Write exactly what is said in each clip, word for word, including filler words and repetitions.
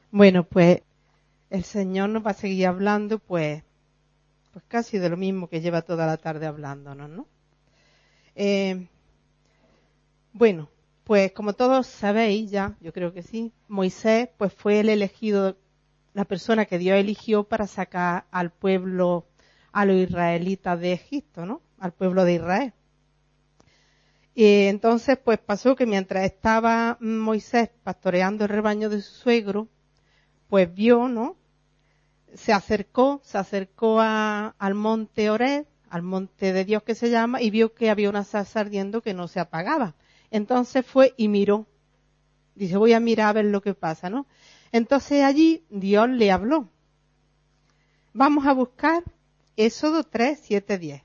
Bueno, pues el Señor nos va a seguir hablando, pues, pues casi de lo mismo que lleva toda la tarde hablándonos, ¿no? Eh, bueno, pues como todos sabéis ya, yo creo que sí, Moisés pues fue el elegido, la persona que Dios eligió para sacar al pueblo, a los israelitas de Egipto, ¿no? Al pueblo de Israel. Y entonces pues pasó que mientras estaba Moisés pastoreando el rebaño de su suegro, pues vio, ¿no? Se acercó, se acercó a, al monte Oreb, al monte de Dios que se llama, y vio que había una zarza ardiendo que no se apagaba. Entonces fue y miró. Dice, voy a mirar a ver lo que pasa, ¿no? Entonces allí Dios le habló. Vamos a buscar Éxodo tres, siete, diez.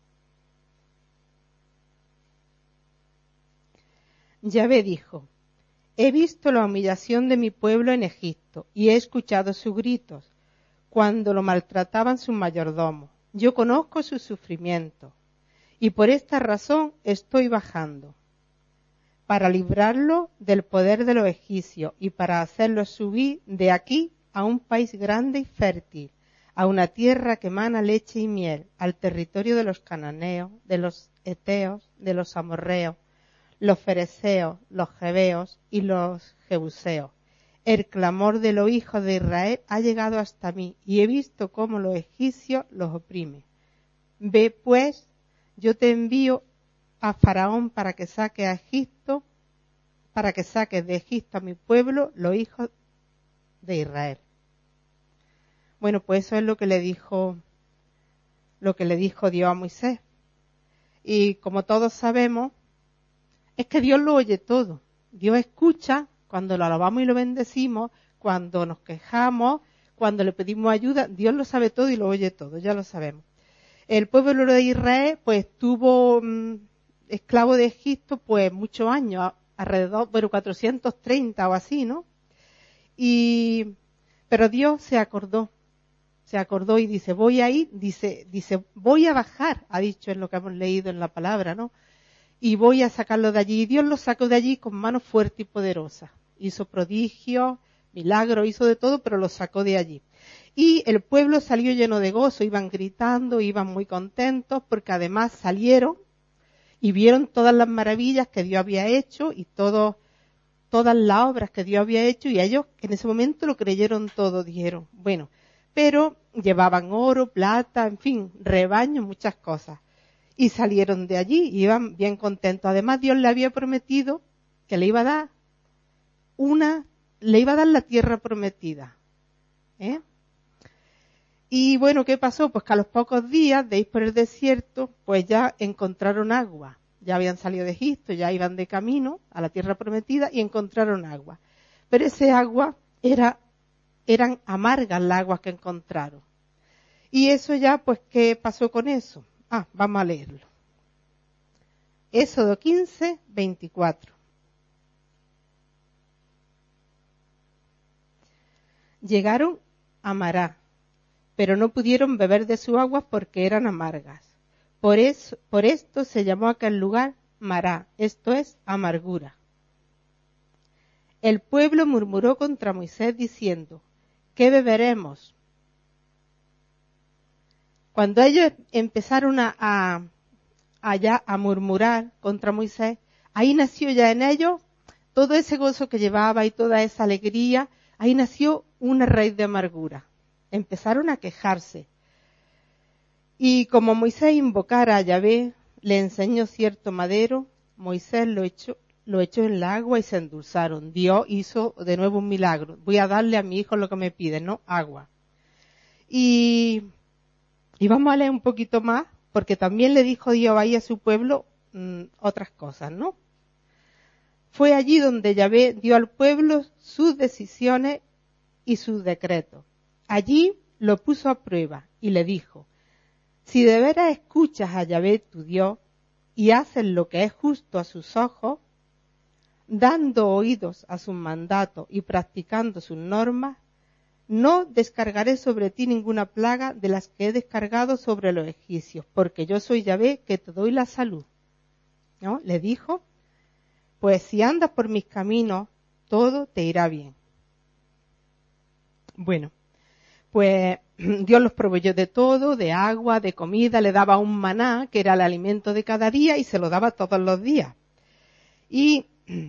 Yahvé dijo, he visto la humillación de mi pueblo en Egipto y he escuchado sus gritos cuando lo maltrataban sus mayordomos. Yo conozco su sufrimiento y por esta razón estoy bajando para librarlo del poder de los egipcios y para hacerlo subir de aquí a un país grande y fértil, a una tierra que emana leche y miel, al territorio de los cananeos, de los eteos, de los amorreos, los fereceos, los jebeos y los jebuseos. El clamor de los hijos de Israel ha llegado hasta mí y he visto cómo los egipcios los oprimen. Ve pues, yo te envío a Faraón para que saque a Egipto, para que saques de Egipto a mi pueblo, los hijos de Israel. Bueno, pues eso es lo que le dijo, lo que le dijo Dios a Moisés. Y como todos sabemos, es que Dios lo oye todo. Dios escucha cuando lo alabamos y lo bendecimos, cuando nos quejamos, cuando le pedimos ayuda. Dios lo sabe todo y lo oye todo, ya lo sabemos. El pueblo de Israel, pues, estuvo mmm, esclavo de Egipto, pues, muchos años, alrededor, bueno, cuatrocientos treinta o así, ¿no? Y, pero Dios se acordó, se acordó y dice, voy a ir, dice, dice, voy a bajar, ha dicho en lo que hemos leído en la palabra, ¿no? Y voy a sacarlo de allí. Y Dios lo sacó de allí con mano fuerte y poderosa. Hizo prodigios, milagros, hizo de todo, pero lo sacó de allí. Y el pueblo salió lleno de gozo, iban gritando, iban muy contentos, porque además salieron y vieron todas las maravillas que Dios había hecho y todo, todas las obras que Dios había hecho, y ellos en ese momento lo creyeron todo, dijeron, bueno, pero llevaban oro, plata, en fin, rebaño, muchas cosas. Y salieron de allí, iban bien contentos. Además, Dios le había prometido que le iba a dar una, le iba a dar la tierra prometida. ¿Eh? Y bueno, ¿qué pasó? Pues que a los pocos días de ir por el desierto, pues ya encontraron agua. Ya habían salido de Egipto, ya iban de camino a la tierra prometida y encontraron agua. Pero ese agua era, eran amargas las aguas que encontraron. Y eso ya, pues, ¿qué pasó con eso? Ah, vamos a leerlo. Éxodo quince, veinticuatro. Llegaron a Mará, pero no pudieron beber de sus aguas porque eran amargas. Por eso, por esto se llamó aquel lugar Mará, esto es amargura. El pueblo murmuró contra Moisés diciendo, ¿qué beberemos? Cuando ellos empezaron a, a, a, ya, a murmurar contra Moisés, ahí nació ya en ellos todo ese gozo que llevaba y toda esa alegría, ahí nació una raíz de amargura. Empezaron a quejarse. Y como Moisés invocara a Yahvé, le enseñó cierto madero, Moisés lo echó, lo echó en la agua y se endulzaron. Dios hizo de nuevo un milagro. Voy a darle a mi hijo lo que me pide, ¿no? Agua. Y... Y vamos a leer un poquito más, porque también le dijo Dios ahí a su pueblo mmm, otras cosas, ¿no? Fue allí donde Yahvé dio al pueblo sus decisiones y sus decretos. Allí lo puso a prueba y le dijo, si de veras escuchas a Yahvé tu Dios y haces lo que es justo a sus ojos, dando oídos a sus mandatos y practicando sus normas, no descargaré sobre ti ninguna plaga de las que he descargado sobre los egipcios, porque yo soy Yahvé que te doy la salud. ¿No? Le dijo, pues si andas por mis caminos, todo te irá bien. Bueno, pues Dios los proveyó de todo, de agua, de comida, le daba un maná, que era el alimento de cada día, y se lo daba todos los días. Y,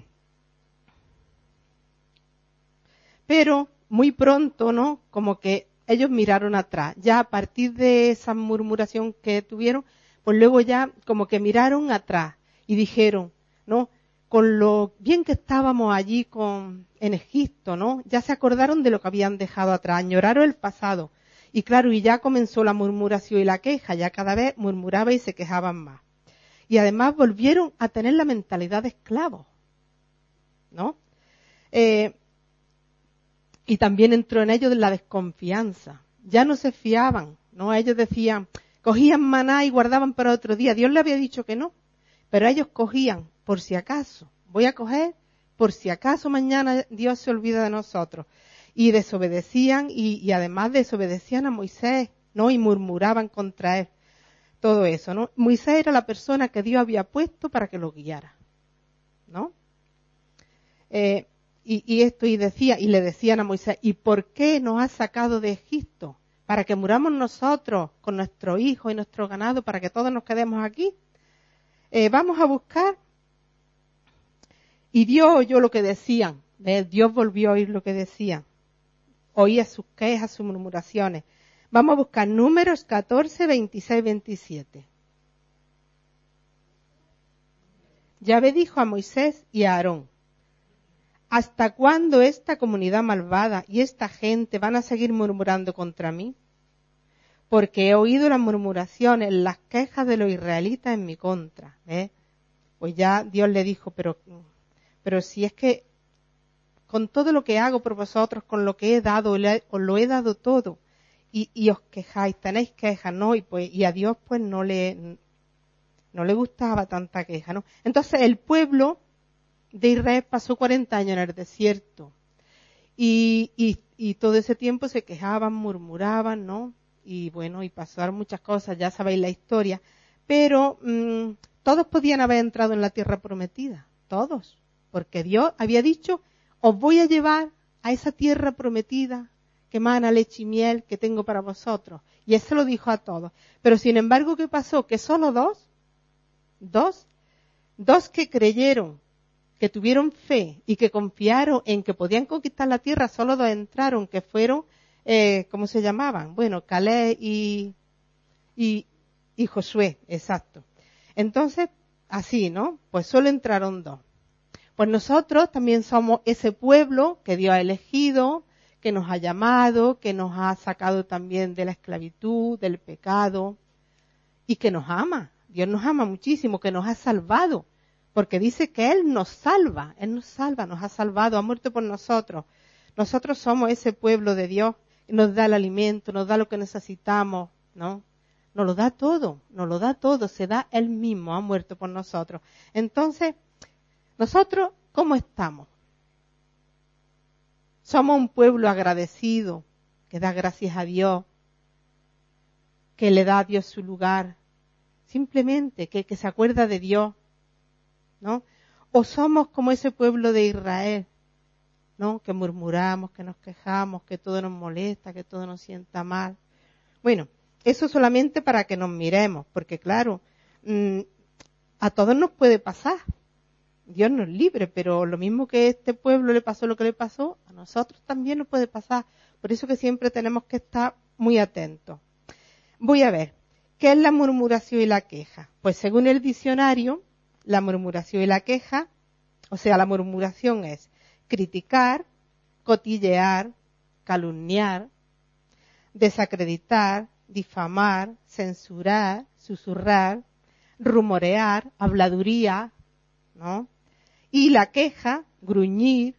pero muy pronto, ¿no? Como que ellos miraron atrás. Ya a partir de esa murmuración que tuvieron, pues luego ya como que miraron atrás y dijeron, ¿no? Con lo bien que estábamos allí con, en Egipto, ¿no? Ya se acordaron de lo que habían dejado atrás, añoraron el pasado. Y claro, y ya comenzó la murmuración y la queja, ya cada vez murmuraba y se quejaban más. Y además volvieron a tener la mentalidad de esclavos, ¿no? Eh, y también entró en ellos la desconfianza. Ya no se fiaban, ¿no? Ellos decían, cogían maná y guardaban para otro día. Dios le había dicho que no, pero ellos cogían por si acaso. Voy a coger por si acaso mañana Dios se olvida de nosotros. Y desobedecían y, y además desobedecían a Moisés, ¿no? Y murmuraban contra él. Todo eso, ¿no? Moisés era la persona que Dios había puesto para que lo guiara, ¿no? Eh, y, y esto, y decía, y le decían a Moisés, ¿y por qué nos has sacado de Egipto? Para que muramos nosotros con nuestros hijos y nuestro ganado, para que todos nos quedemos aquí. Eh, vamos a buscar. Y Dios oyó lo que decían. ¿Ves? Dios volvió a oír lo que decían. Oía sus quejas, sus murmuraciones. Vamos a buscar Números catorce, veintiséis, veintisiete. Yahvé dijo a Moisés y a Aarón, ¿hasta cuándo esta comunidad malvada y esta gente van a seguir murmurando contra mí? Porque he oído las murmuraciones, las quejas de los israelitas en mi contra. ¿Eh? Pues ya Dios le dijo, pero, pero si es que con todo lo que hago por vosotros, con lo que he dado, os lo he dado todo, y, y os quejáis, tenéis quejas, ¿no? Y pues, y a Dios pues no le, no le gustaba tanta queja, ¿no? Entonces el pueblo de Israel pasó cuarenta años en el desierto, y, y, y todo ese tiempo se quejaban, murmuraban, ¿no? Y bueno, y pasaron muchas cosas, ya sabéis la historia, pero mmm, todos podían haber entrado en la tierra prometida, todos, porque Dios había dicho, os voy a llevar a esa tierra prometida que mana leche y miel que tengo para vosotros. Y eso lo dijo a todos. Pero sin embargo, ¿qué pasó? Que solo dos, dos, dos que creyeron, que tuvieron fe y que confiaron en que podían conquistar la tierra, solo dos entraron, que fueron, eh, ¿cómo se llamaban? Bueno, Caleb y, y, y Josué, exacto. Entonces, así, ¿no? Pues solo entraron dos. Pues nosotros también somos ese pueblo que Dios ha elegido, que nos ha llamado, que nos ha sacado también de la esclavitud, del pecado, y que nos ama. Dios nos ama muchísimo, que nos ha salvado, porque dice que Él nos salva, Él nos salva, nos ha salvado, ha muerto por nosotros. Nosotros somos ese pueblo de Dios, nos da el alimento, nos da lo que necesitamos, ¿no? Nos lo da todo, nos lo da todo, se da Él mismo, ha muerto por nosotros. Entonces, nosotros, ¿cómo estamos? Somos un pueblo agradecido, que da gracias a Dios, que le da a Dios su lugar, simplemente que, que se acuerda de Dios, ¿no? O somos como ese pueblo de Israel, ¿no? Que murmuramos, que nos quejamos, que todo nos molesta, que todo nos sienta mal. Bueno, eso solamente para que nos miremos, porque claro, mmm, a todos nos puede pasar. Dios nos libre, pero lo mismo que a este pueblo le pasó lo que le pasó, a nosotros también nos puede pasar. Por eso que siempre tenemos que estar muy atentos. Voy a ver, ¿qué es la murmuración y la queja? Pues según el diccionario, la murmuración y la queja, o sea, la murmuración es criticar, cotillear, calumniar, desacreditar, difamar, censurar, susurrar, rumorear, habladuría, ¿no? Y la queja, gruñir,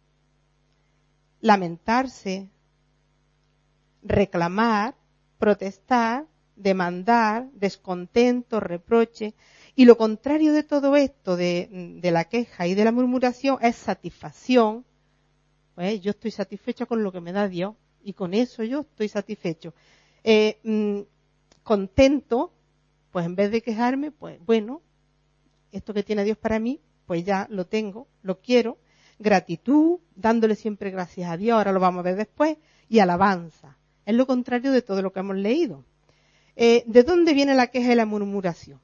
lamentarse, reclamar, protestar, demandar, descontento, reproche. Y lo contrario de todo esto, de, de la queja y de la murmuración, es satisfacción. Pues yo estoy satisfecho con lo que me da Dios y con eso yo estoy satisfecho. Eh, mmm, contento, pues en vez de quejarme, pues bueno, esto que tiene Dios para mí, pues ya lo tengo, lo quiero. gratitud, dándole siempre gracias a Dios, ahora lo vamos a ver después, y alabanza. Es lo contrario de todo lo que hemos leído. Eh, ¿De dónde viene la queja y la murmuración?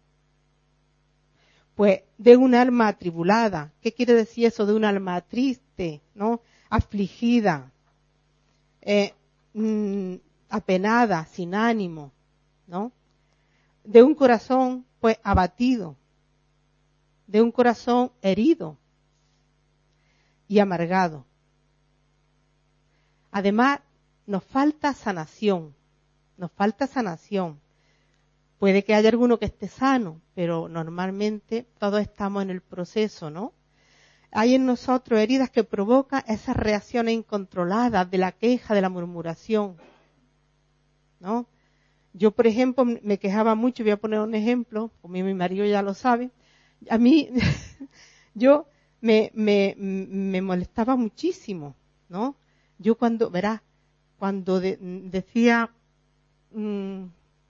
Pues de un alma atribulada. ¿Qué quiere decir eso de un alma triste, no? Afligida, eh, mm, apenada, sin ánimo, ¿no? De un corazón, pues, abatido, de un corazón herido y amargado. Además, nos falta sanación, nos falta sanación. Puede que haya alguno que esté sano, pero normalmente todos estamos en el proceso, ¿no? Hay en nosotros heridas que provocan esas reacciones incontroladas de la queja, de la murmuración, ¿no? Yo, por ejemplo, me quejaba mucho, voy a poner un ejemplo, como mi marido ya lo sabe. A mí, yo me, me, me molestaba muchísimo, ¿no? Yo cuando, verás, cuando de, decía, mmm,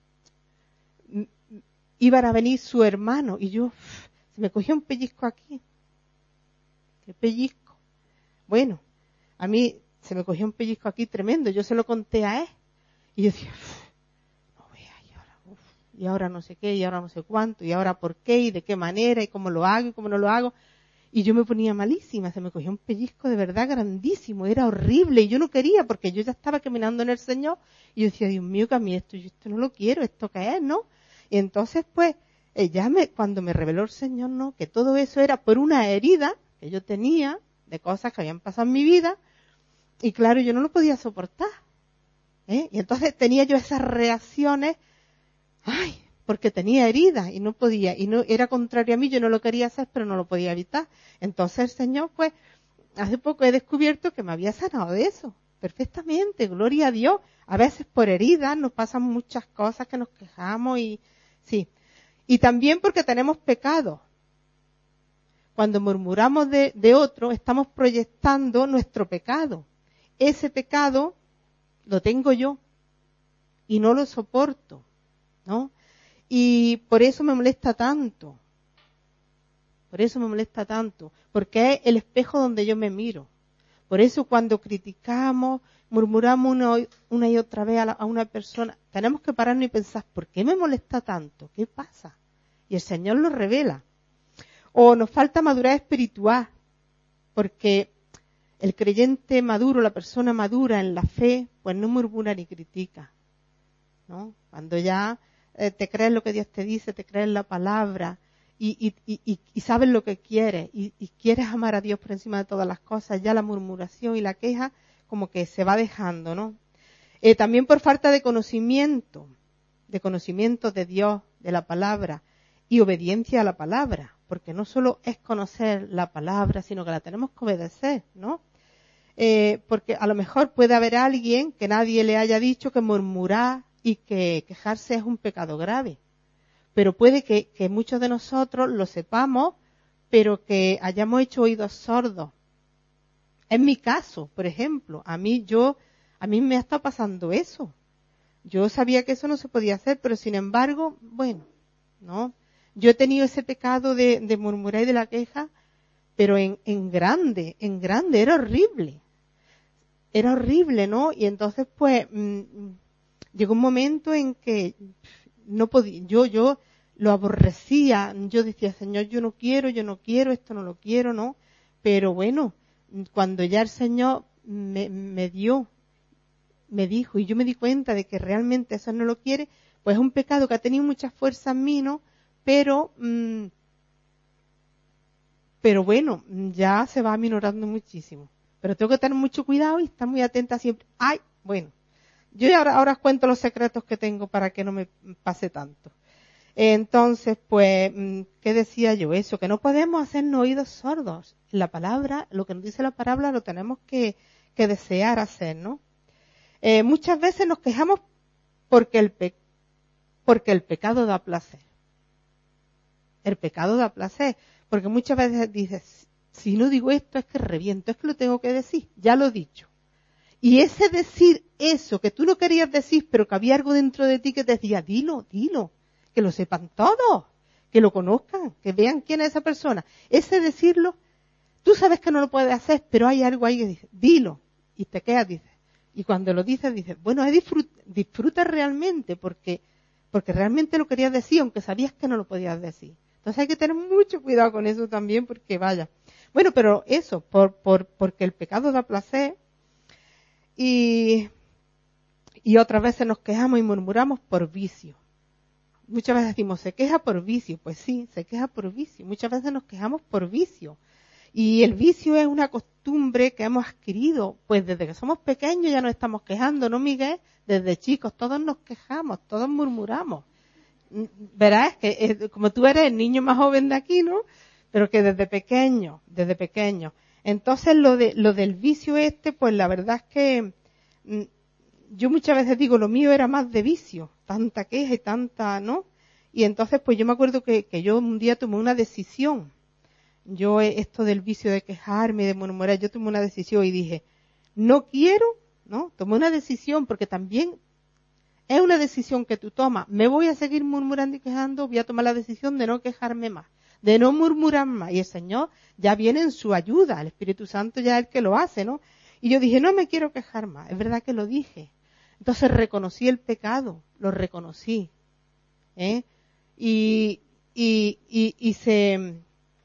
iban a venir su hermano y yo, se me cogía un pellizco aquí. ¿Qué pellizco? Bueno, a mí se me cogió un pellizco aquí tremendo, yo se lo conté a él y yo decía, no vea, y ahora, uf, y ahora no sé qué, y ahora no sé cuánto, y ahora por qué, y de qué manera, y cómo lo hago, y cómo no lo hago. Y yo me ponía malísima, se me cogió un pellizco de verdad grandísimo, era horrible, y yo no quería, porque yo ya estaba caminando en el Señor, y yo decía, Dios mío, que a mí esto, yo esto no lo quiero, ¿esto qué es, no? Y entonces, pues, ella me, cuando me reveló el Señor, no, que todo eso era por una herida que yo tenía, de cosas que habían pasado en mi vida, y claro, yo no lo podía soportar, ¿eh? Y entonces tenía yo esas reacciones, ay, porque tenía heridas y no podía, y no era contrario a mí, yo no lo quería hacer, pero no lo podía evitar. Entonces el Señor, pues, hace poco he descubierto que me había sanado de eso, perfectamente, gloria a Dios. A veces por heridas nos pasan muchas cosas que nos quejamos y, sí. Y también porque tenemos pecados. Cuando murmuramos de, de otro, estamos proyectando nuestro pecado. Ese pecado lo tengo yo y no lo soporto, ¿no? Y por eso me molesta tanto. Por eso me molesta tanto. Porque es el espejo donde yo me miro. Por eso cuando criticamos, murmuramos una, una y otra vez a, la, a una persona, tenemos que pararnos y pensar, ¿por qué me molesta tanto? ¿Qué pasa? Y el Señor lo revela. O nos falta madurez espiritual, porque el creyente maduro, la persona madura en la fe, pues no murmura ni critica, ¿no? Cuando ya eh, te crees lo que Dios te dice, te crees la palabra y, y, y, y sabes lo que quieres y, y quieres amar a Dios por encima de todas las cosas, ya la murmuración y la queja como que se va dejando, ¿no? Eh, también por falta de conocimiento, de conocimiento de Dios, de la palabra y obediencia a la palabra. Porque no solo es conocer la palabra, sino que la tenemos que obedecer, ¿no? Eh, porque a lo mejor puede haber alguien que nadie le haya dicho que murmurar y que quejarse es un pecado grave. Pero puede que, que muchos de nosotros lo sepamos, pero que hayamos hecho oídos sordos. En mi caso, por ejemplo, a mí yo, a mí me ha estado pasando eso. Yo sabía que eso no se podía hacer, pero sin embargo, bueno, ¿no? Yo he tenido ese pecado de, de murmurar y de la queja, pero en, en grande, en grande, era horrible. Era horrible, ¿no? Y entonces, pues, mmm, llegó un momento en que no podía, yo, yo lo aborrecía, yo decía, Señor, yo no quiero, yo no quiero, esto no lo quiero, ¿no? Pero bueno, cuando ya el Señor me, me dio, me dijo, y yo me di cuenta de que realmente eso no lo quiere, pues es un pecado que ha tenido mucha fuerza en mí, ¿no? Pero, mmm, pero bueno, ya se va aminorando muchísimo. Pero tengo que tener mucho cuidado y estar muy atenta siempre. Ay, bueno, yo ahora, ahora os cuento los secretos que tengo para que no me pase tanto. Entonces, pues, ¿qué decía yo? Eso, que no podemos hacernos oídos sordos. La palabra, lo que nos dice la palabra, lo tenemos que, que desear hacer, ¿no? Eh, muchas veces nos quejamos porque el, pe- porque el pecado da placer. El pecado da placer, porque muchas veces dices, si no digo esto es que reviento, es que lo tengo que decir, ya lo he dicho. Y ese decir eso que tú no querías decir, pero que había algo dentro de ti que te decía, dilo, dilo, que lo sepan todos, que lo conozcan, que vean quién es esa persona. Ese decirlo tú sabes que no lo puedes hacer, pero hay algo ahí que dice, dilo, y te quedas, dices. Y cuando lo dices, dices, bueno, disfruta, disfruta realmente, porque, porque realmente lo querías decir, aunque sabías que no lo podías decir. Entonces hay que tener mucho cuidado con eso también, porque vaya. Bueno, pero eso, por, por, porque el pecado da placer, y, y otras veces nos quejamos y murmuramos por vicio. Muchas veces decimos, se queja por vicio. Pues sí, se queja por vicio. Muchas veces nos quejamos por vicio. Y el vicio es una costumbre que hemos adquirido, pues desde que somos pequeños ya nos estamos quejando, ¿no, Miguel? Desde chicos todos nos quejamos, todos murmuramos. Verás que eh, como tú eres el niño más joven de aquí, ¿no? Pero que desde pequeño, desde pequeño. Entonces lo de lo del vicio este, pues la verdad es que mm, yo muchas veces digo, lo mío era más de vicio, tanta queja y tanta, ¿no? Y entonces pues yo me acuerdo que, que yo un día tomé una decisión. Yo, esto del vicio de quejarme, de murmurar, yo tomé una decisión y dije, no quiero, ¿no? Tomé una decisión porque también es una decisión que tú tomas. Me voy a seguir murmurando y quejando, voy a tomar la decisión de no quejarme más, de no murmurar más. Y el Señor ya viene en su ayuda, el Espíritu Santo ya es el que lo hace, ¿no? Y yo dije, no me quiero quejar más. Es verdad que lo dije. Entonces reconocí el pecado, lo reconocí, ¿eh? Y, y, y, y se...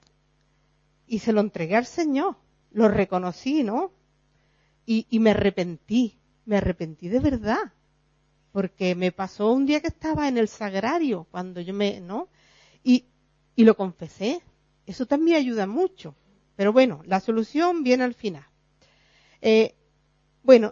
Y se lo entregué al Señor, lo reconocí, ¿no? Y, y me arrepentí, me arrepentí de verdad, porque me pasó un día que estaba en el sagrario, cuando yo me, ¿no? Y, y lo confesé, eso también ayuda mucho, pero bueno, la solución viene al final. Eh, bueno,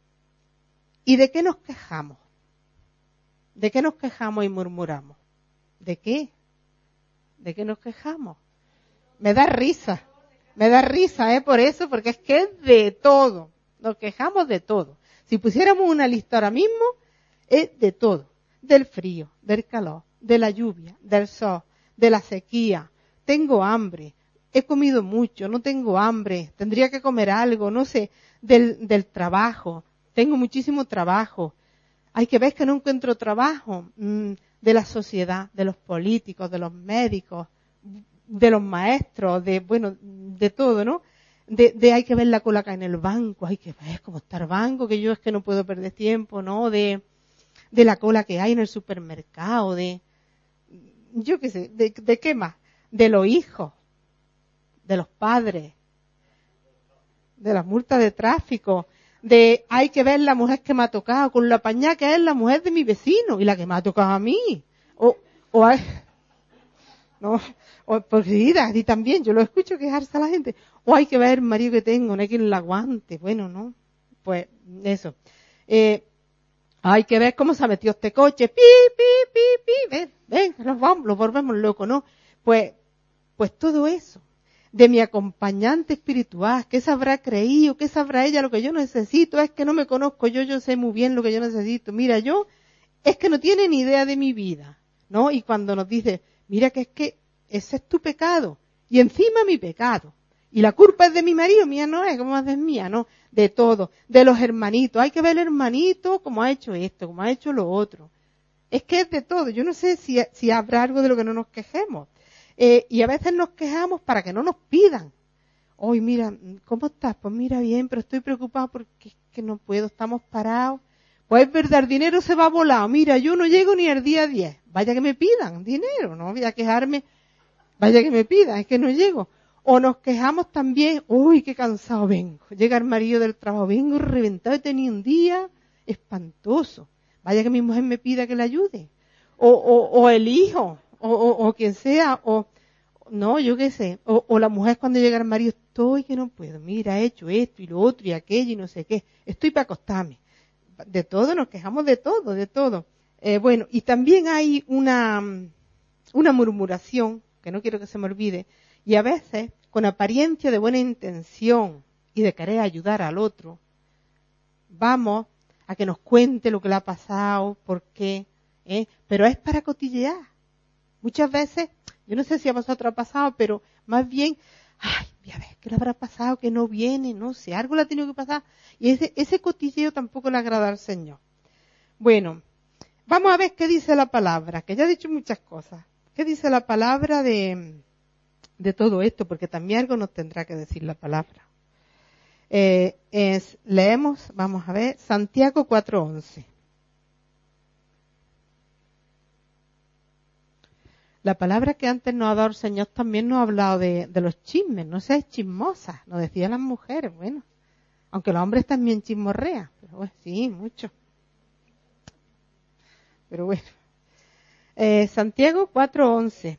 ¿y de qué nos quejamos? ¿De qué nos quejamos y murmuramos? ¿De qué? ¿De qué nos quejamos? Me da risa, me da risa, ¿eh? Por eso, porque es que es de todo. Nos quejamos de todo. Si pusiéramos una lista ahora mismo, es de todo. Del frío, del calor, de la lluvia, del sol, de la sequía. Tengo hambre, he comido mucho, no tengo hambre, tendría que comer algo, no sé. Del, del trabajo, tengo muchísimo trabajo. Hay que ver que no encuentro trabajo. Mm, de la sociedad, de los políticos, de los médicos, de los maestros, de, bueno, de todo, ¿no? De, de hay que ver la cola acá en el banco, hay que ver cómo está el banco, que yo es que no puedo perder tiempo, ¿no? De, de la cola que hay en el supermercado, de, yo qué sé, de, de qué más, de los hijos, de los padres, de las multas de tráfico, de hay que ver la mujer que me ha tocado, con la pañada que es la mujer de mi vecino y la que me ha tocado a mí, o, o hay, no, o porque sí, y también yo lo escucho quejarse a la gente, o hay que ver el marido que tengo, no hay quien la aguante, bueno, no, pues eso, eh, hay que ver cómo se ha metido este coche, pi, pi, pi, pi, ven, ven, nos vamos, los volvemos locos, ¿no? Pues, pues todo eso, de mi acompañante espiritual, ¿qué sabrá creído? ¿Qué sabrá ella lo que yo necesito? Es que no me conozco yo, yo sé muy bien lo que yo necesito. Mira, yo, es que no tiene ni idea de mi vida, ¿no? Y cuando nos dice, mira que es que ese es tu pecado, y encima mi pecado. Y la culpa es de mi marido, mía no es, como es mía, no, de todo, de los hermanitos. Hay que ver el hermanito como ha hecho esto, como ha hecho lo otro. Es que es de todo. Yo no sé si, si habrá algo de lo que no nos quejemos. Eh, y a veces nos quejamos para que no nos pidan. Hoy mira, ¿cómo estás? Pues mira bien, pero estoy preocupado porque es que no puedo, estamos parados. Pues es verdad, el dinero se va volado. Mira, yo no llego ni al día diez. Vaya que me pidan dinero, no voy a quejarme. Vaya que me pidan, es que no llego. O nos quejamos también, uy, qué cansado vengo. Llega el marido del trabajo, vengo reventado, he tenido un día espantoso. Vaya que mi mujer me pida que le ayude. O, o, o el hijo, o, o, o quien sea, o, no, yo qué sé. O, o la mujer cuando llega el marido, estoy que no puedo, mira, he hecho esto y lo otro y aquello y no sé qué. Estoy para acostarme. De todo, nos quejamos de todo, de todo. Eh, bueno, y también hay una, una murmuración, que no quiero que se me olvide, y a veces, con apariencia de buena intención y de querer ayudar al otro, vamos a que nos cuente lo que le ha pasado, por qué, ¿eh? Pero es para cotillear. Muchas veces, yo no sé si a vosotros ha pasado, pero más bien, ay, a ver, ¿qué le habrá pasado? Que no viene, no sé, algo le ha tenido que pasar. Y ese, ese cotilleo tampoco le agrada al Señor. Bueno, vamos a ver qué dice la palabra, que ya he dicho muchas cosas. ¿Qué dice la palabra de, de todo esto, porque también algo nos tendrá que decir la palabra. Eh, es, leemos, vamos a ver, Santiago cuatro once. La palabra que antes nos ha dado el Señor también nos ha hablado de, de los chismes, no seáis chismosas, nos decían las mujeres, bueno, aunque los hombres también chismorrean, pero bueno, sí, mucho. Pero bueno, eh, Santiago cuatro once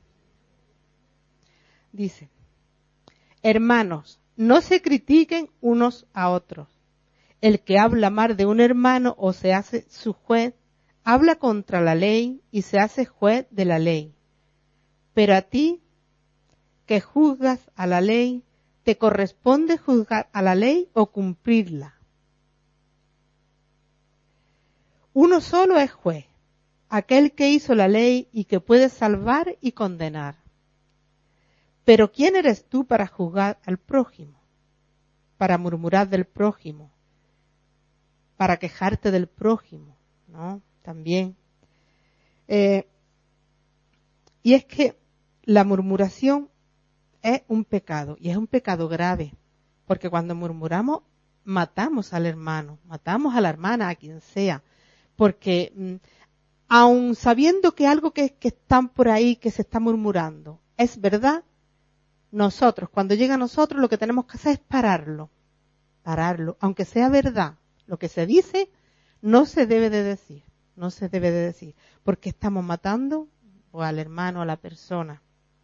dice, hermanos, no se critiquen unos a otros. El que habla mal de un hermano o se hace su juez, habla contra la ley y se hace juez de la ley. Pero a ti, que juzgas a la ley, te corresponde juzgar a la ley o cumplirla. Uno solo es juez, aquel que hizo la ley y que puede salvar y condenar. Pero ¿quién eres tú para juzgar al prójimo? Para murmurar del prójimo, para quejarte del prójimo, ¿no? También. Eh, y es que la murmuración es un pecado, y es un pecado grave, porque cuando murmuramos matamos al hermano, matamos a la hermana, a quien sea, porque mm, aun sabiendo que algo que, que están por ahí, que se está murmurando, es verdad, nosotros, cuando llega a nosotros, lo que tenemos que hacer es pararlo, pararlo, aunque sea verdad, lo que se dice no se debe de decir, no se debe de decir, porque estamos matando o al hermano, a la persona.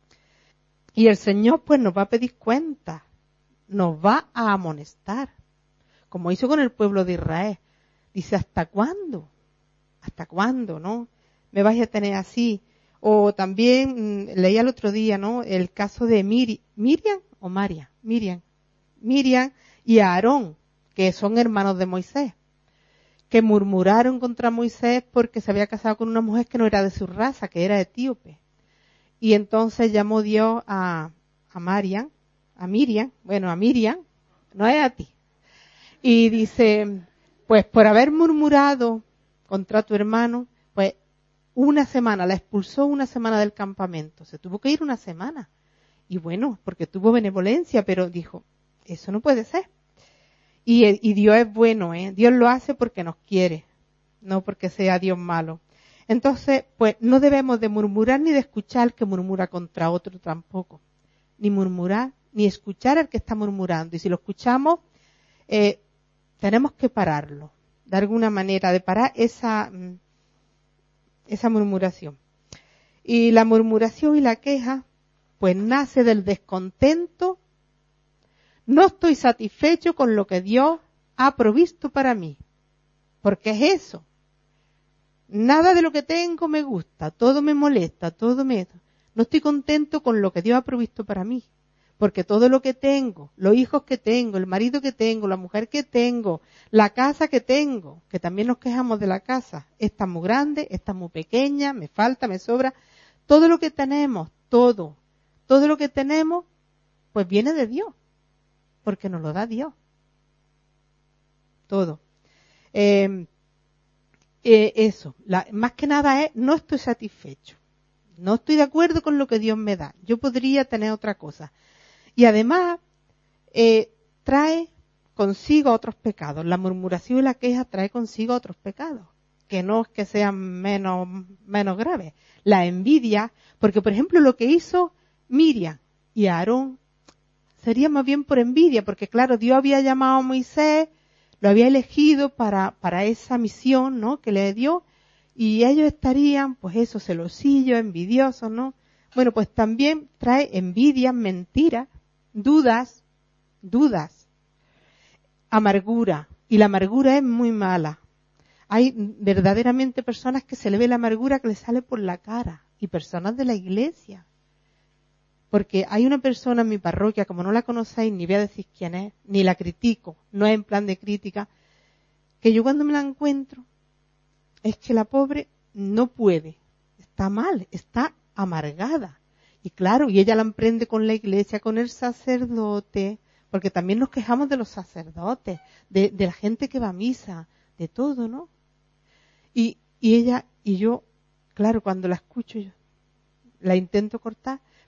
Y el Señor pues nos va a pedir cuentas, nos va a amonestar, como hizo con el pueblo de Israel. Dice, ¿hasta cuándo? ¿Hasta cuándo, no? Me vais a tener así. O también mmm, leía el otro día, ¿no? El caso de Miri, Miriam o María, Miriam, Miriam y Aarón, que son hermanos de Moisés, que murmuraron contra Moisés porque se había casado con una mujer que no era de su raza, que era etíope. Y entonces llamó Dios a, a Mariam, a Miriam, bueno, a Miriam, no es a ti. Y dice, pues por haber murmurado contra tu hermano, pues una semana, la expulsó una semana del campamento. Se tuvo que ir una semana. Y bueno, porque tuvo benevolencia, pero dijo, eso no puede ser. Y, y Dios es bueno, ¿eh? Dios lo hace porque nos quiere, no porque sea Dios malo. Entonces, pues no debemos de murmurar ni de escuchar al que murmura contra otro tampoco. Ni murmurar, ni escuchar al que está murmurando. Y si lo escuchamos, eh, tenemos que pararlo. De alguna manera, de parar esa, esa murmuración. Y la murmuración y la queja, pues nace del descontento. No estoy satisfecho con lo que Dios ha provisto para mí. Porque es eso. Nada de lo que tengo me gusta, todo me molesta, todo me... No estoy contento con lo que Dios ha provisto para mí, porque todo lo que tengo, los hijos que tengo, el marido que tengo, la mujer que tengo, la casa que tengo, que también nos quejamos de la casa, está muy grande, está muy pequeña, me falta, me sobra, todo lo que tenemos, todo, todo lo que tenemos, pues viene de Dios, porque nos lo da Dios, todo. Eh, Eh, eso, la, más que nada es, no estoy satisfecho, no estoy de acuerdo con lo que Dios me da, yo podría tener otra cosa. Y además, eh, trae consigo otros pecados, la murmuración y la queja trae consigo otros pecados, que no es que sean menos, menos graves. La envidia, porque por ejemplo lo que hizo Miriam y Aarón, sería más bien por envidia, porque claro, Dios había llamado a Moisés, lo había elegido para, para esa misión, ¿no? Que le dio, y ellos estarían, pues eso, celosillos, envidiosos, ¿no? Bueno, pues también trae envidia, mentiras, dudas, dudas, amargura, y la amargura es muy mala. Hay verdaderamente personas que se le ve la amargura que le sale por la cara, y personas de la iglesia. Porque hay una persona en mi parroquia, como no la conocéis, ni voy a decir quién es, ni la critico, no es en plan de crítica, que yo cuando me la encuentro, es que la pobre no puede, está mal, está amargada. Y claro, y ella la emprende con la iglesia, con el sacerdote, porque también nos quejamos de los sacerdotes, de, de la gente que va a misa, de todo, ¿no? Y, y ella, y yo, claro, cuando la escucho yo, la intento cortar,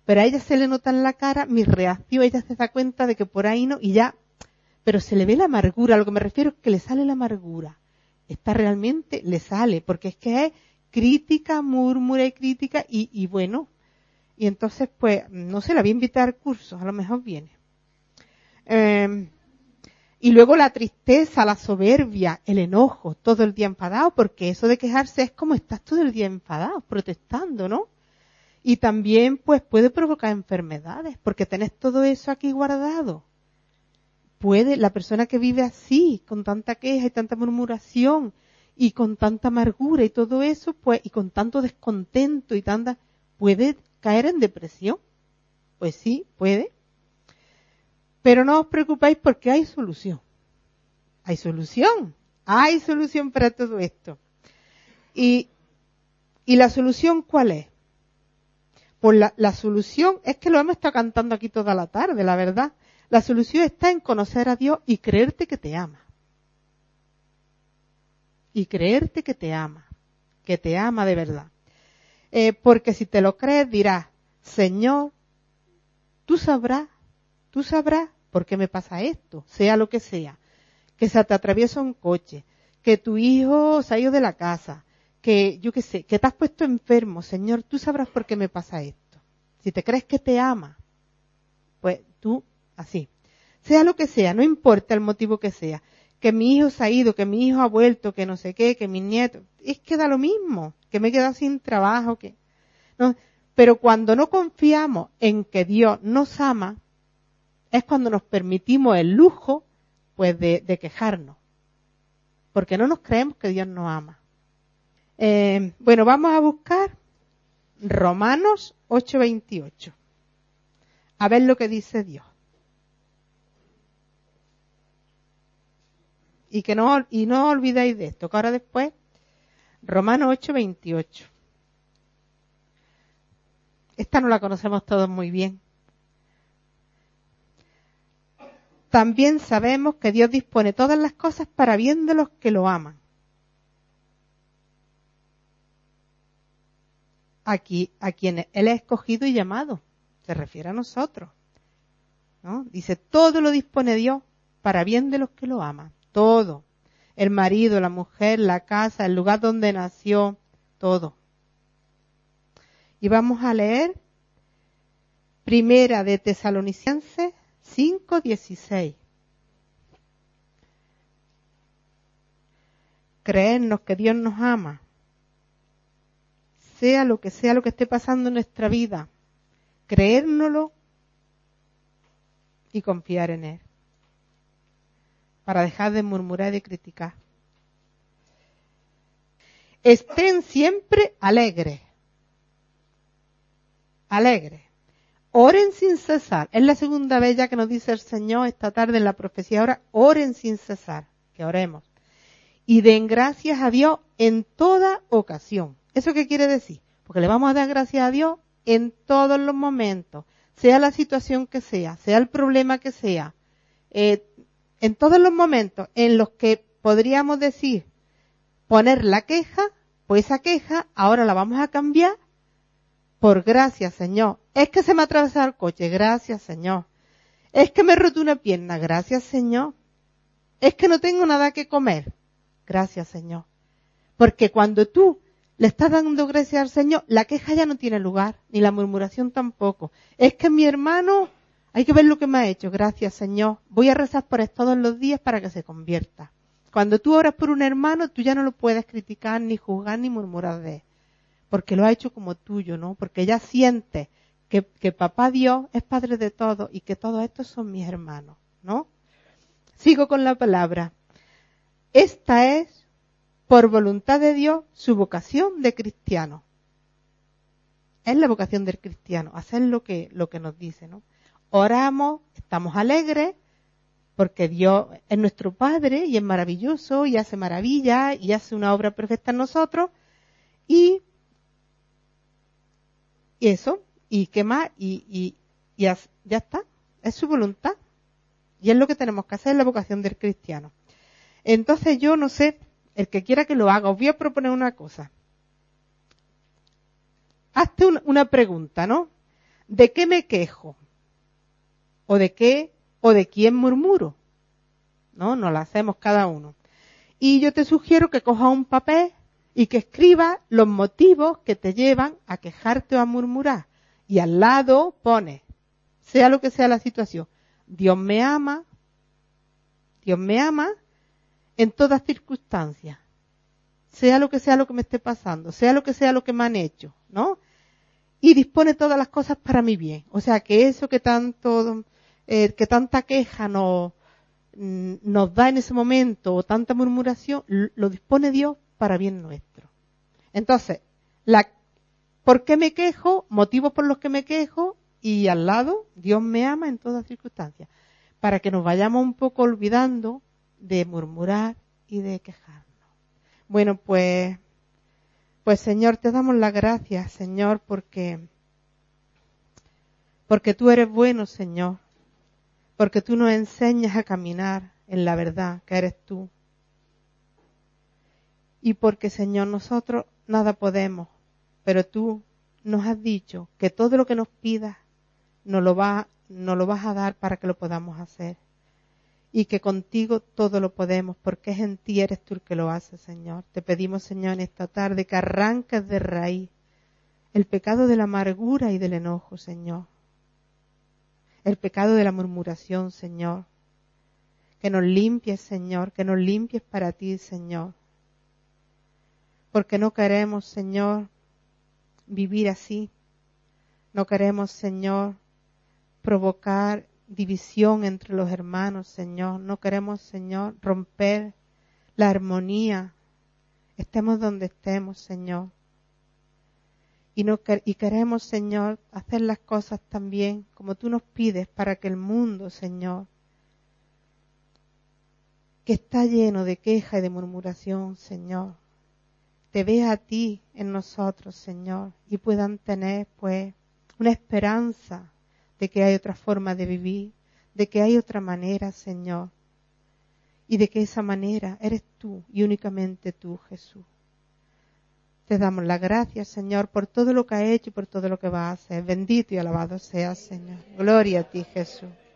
pero a ella se le nota en la cara mi reacción, ella se da cuenta de que por ahí no, y ya, pero se le ve la amargura, a lo que me refiero es que le sale la amargura. Esta realmente le sale, porque es que es crítica, murmura y crítica, y, y bueno, y entonces pues, no sé, la voy a invitar al curso, a lo mejor viene. Eh, y luego la tristeza, la soberbia, el enojo, todo el día enfadado, porque eso de quejarse es como estás todo el día enfadado, protestando, ¿no? Y también pues puede provocar enfermedades, porque tenés todo eso aquí guardado. Puede, la persona que vive así, con tanta queja y tanta murmuración, y con tanta amargura y todo eso, pues, y con tanto descontento y tanta, puede caer en depresión. Pues sí, puede. Pero no os preocupéis porque hay solución. Hay solución. Hay solución para todo esto. Y, y la solución, ¿cuál es? Pues la, la solución es que lo hemos estado cantando aquí toda la tarde, la verdad. La solución está en conocer a Dios y creerte que te ama. Y creerte que te ama. Que te ama de verdad. Eh, porque si te lo crees dirás, Señor, tú sabrás, tú sabrás por qué me pasa esto, sea lo que sea. Que se te atraviesa un coche, que tu hijo se ha ido de la casa, que yo qué sé, que te has puesto enfermo, Señor, tú sabrás por qué me pasa esto. Si te crees que te ama, pues tú, así. Sea lo que sea, no importa el motivo que sea. Que mi hijo se ha ido, que mi hijo ha vuelto, que no sé qué, que mi nieto, es que da lo mismo, que me he quedado sin trabajo, que, no. Pero cuando no confiamos en que Dios nos ama, es cuando nos permitimos el lujo, pues, de, de quejarnos. Porque no nos creemos que Dios nos ama. Eh, bueno, vamos a buscar Romanos ocho veintiocho. A ver lo que dice Dios. Y que no, y no olvidéis de esto, que ahora después, Romanos ocho veintiocho. Esta no la conocemos todos muy bien. También sabemos que Dios dispone todas las cosas para bien de los que lo aman. Aquí, a quienes Él ha escogido y llamado. Se refiere a nosotros, ¿no? Dice, todo lo dispone Dios para bien de los que lo aman. Todo. El marido, la mujer, la casa, el lugar donde nació, todo. Y vamos a leer Primera de Tesalonicenses cinco dieciséis. Creernos que Dios nos ama, sea lo que sea lo que esté pasando en nuestra vida, creérnoslo y confiar en Él, para dejar de murmurar y de criticar. Estén siempre alegres, alegres. Oren sin cesar. Es la segunda vez ya que nos dice el Señor esta tarde en la profecía. Ahora, oren sin cesar. Que oremos. Y den gracias a Dios en toda ocasión. ¿Eso qué quiere decir? Porque le vamos a dar gracias a Dios en todos los momentos. Sea la situación que sea, sea el problema que sea. Eh, en todos los momentos en los que podríamos decir, poner la queja, pues esa queja ahora la vamos a cambiar por gracias, Señor. Es que se me ha atravesado el coche, gracias, Señor. Es que me he roto una pierna, gracias, Señor. Es que no tengo nada que comer, gracias, Señor. Porque cuando tú le estás dando gracias al Señor, la queja ya no tiene lugar, ni la murmuración tampoco. Es que mi hermano, hay que ver lo que me ha hecho, gracias, Señor. Voy a rezar por él todos los días para que se convierta. Cuando tú oras por un hermano, tú ya no lo puedes criticar, ni juzgar, ni murmurar de él. Porque lo ha hecho como tuyo, ¿no? Porque ya sientes que, que papá Dios es padre de todos y que todos estos son mis hermanos, ¿no? Sigo con la palabra. Esta es, por voluntad de Dios, su vocación de cristiano. Es la vocación del cristiano, hacer lo que, lo que nos dice, ¿no? Oramos, estamos alegres, porque Dios es nuestro Padre y es maravilloso y hace maravillas y hace una obra perfecta en nosotros. Y Y eso, y qué más, y, y, y ya está, es su voluntad. Y es lo que tenemos que hacer, es la vocación del cristiano. Entonces yo no sé, el que quiera que lo haga, os voy a proponer una cosa. Hazte un, una pregunta, ¿no? ¿de qué me quejo? ¿O de qué o de quién murmuro? ¿No? Nos la hacemos cada uno. Y yo te sugiero que cojas un papel y que escribas los motivos que te llevan a quejarte o a murmurar. Y al lado pones, sea lo que sea la situación, Dios me ama, Dios me ama en todas circunstancias. Sea lo que sea lo que me esté pasando, sea lo que sea lo que me han hecho, ¿no? Y dispone todas las cosas para mi bien. O sea, que eso que tanto, eh, que tanta queja nos, nos da en ese momento, o tanta murmuración, lo dispone Dios para bien nuestro. Entonces, la, ¿por qué me quejo? Motivos por los que me quejo, y al lado, Dios me ama en todas circunstancias. Para que nos vayamos un poco olvidando de murmurar y de quejarnos. Bueno, pues, pues Señor, te damos las gracias, Señor, porque, porque tú eres bueno, Señor, porque tú nos enseñas a caminar en la verdad, que eres tú. Y porque, Señor, nosotros nada podemos, pero tú nos has dicho que todo lo que nos pidas nos lo, va, nos lo vas a dar para que lo podamos hacer. Y que contigo todo lo podemos, porque es en ti, eres tú el que lo hace, Señor. Te pedimos, Señor, en esta tarde que arranques de raíz el pecado de la amargura y del enojo, Señor. El pecado de la murmuración, Señor. Que nos limpies, Señor, que nos limpies para ti, Señor. Porque no queremos, Señor, vivir así. No queremos, Señor, provocar división entre los hermanos, Señor. No queremos, Señor, romper la armonía. Estemos donde estemos, Señor. Y, no, y queremos, Señor, hacer las cosas también como tú nos pides para que el mundo, Señor, que está lleno de queja y de murmuración, Señor, te vea a ti en nosotros, Señor, y puedan tener, pues, una esperanza de que hay otra forma de vivir, de que hay otra manera, Señor, y de que esa manera eres tú y únicamente tú, Jesús. Te damos las gracias, Señor, por todo lo que has hecho y por todo lo que vas a hacer. Bendito y alabado seas, Señor. Gloria a ti, Jesús.